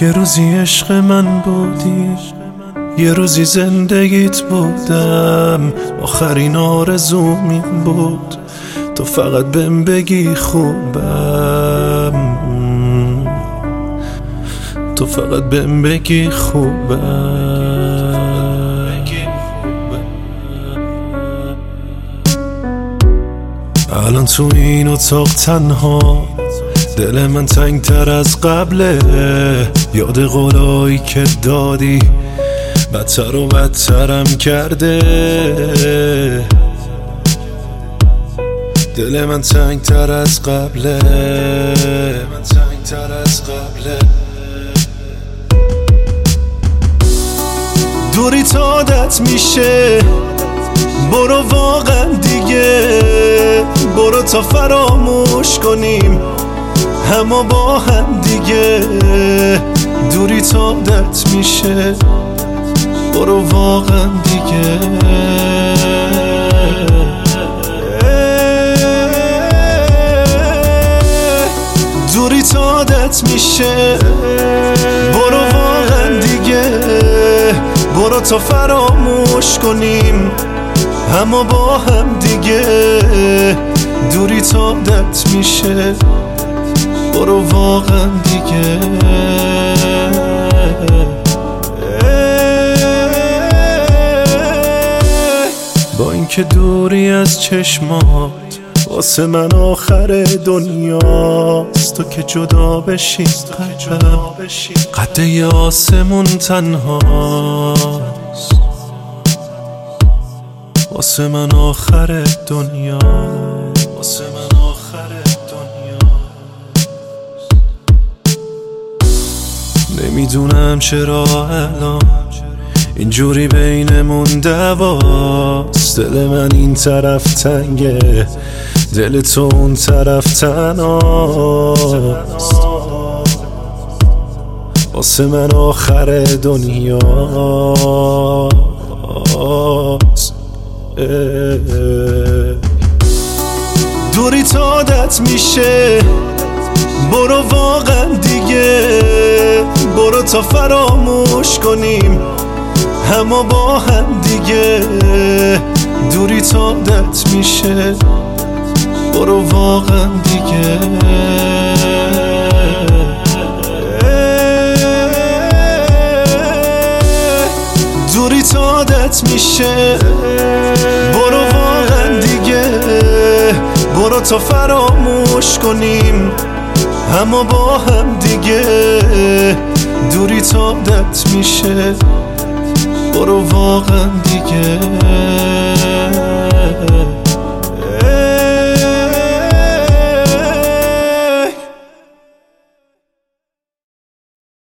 یه روزی عشق من بودی، یه روزی زندگیت بودم، آخرین آرزوم این بود تو فقط بهم بگی خوبم، تو فقط بهم بگی خوبم. الان تو این اتاق تنها، دل من تنگ تر از قبله، یاد قولایی که دادی بدتر و بدترم کرده. دل من تنگ تر از قبله، دوری تا عادت میشه، برو واقعا دیگه، برو تا فراموش کنیم همه با هم دیگه. دوری تا عادت میشه، برو واقعا دیگه. دوری تا عادت میشه، برو واقعا دیگه، برو تا فراموش کنیم همه با هم دیگه. دوری تا عادت میشه، برو واقعا دیگه. با اینکه دوری از چشمات واسه من آخر دنیاست، تو که جدا بشی قلبم قد ی آسمون تنهاست، واسه من آخر دنیا، واسه من آخر دنیا. نمیدونم چرا الان اینجوری بینمون دعواست، دل من این طرف تنگه، دل تو اون طرف تنهاست، واسه من آخر دنیاست. دوری تا عادت میشه، برو واقعا دیگه، برو تا فراموش کنیم همه با هم دیگه. دوری تا عادت میشه، برو واقعا دیگه. دوری تا عادت میشه، برو واقعا دیگه، برو تا فراموش کنیم همه با هم دیگه. دوری تا عادت میشه، برو واقعا دیگه.